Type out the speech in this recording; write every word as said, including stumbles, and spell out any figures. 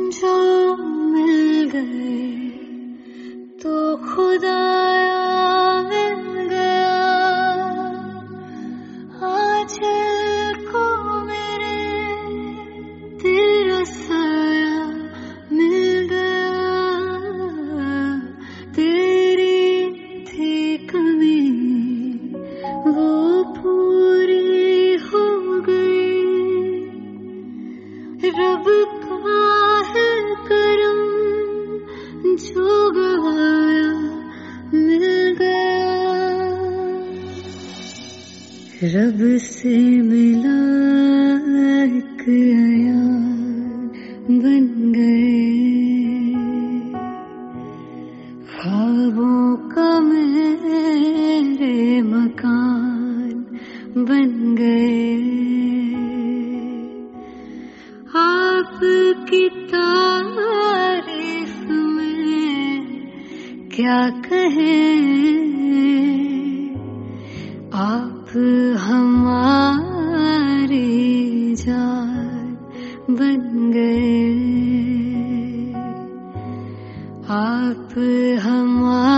जो मिल गए तो खुदाया मिल गया। आज को मेरे तेरा साया मिल गया। तेरी थी कमी वो पूरी हो गई। रब का है करम जो गवाया मिल गया। रब से मिला एक अयान बन गए। ख्वाबों का मेरे मकान बन गए। आपकी तारीफ में क्या कहें। आप हमारी जान बन गए। आप हमारी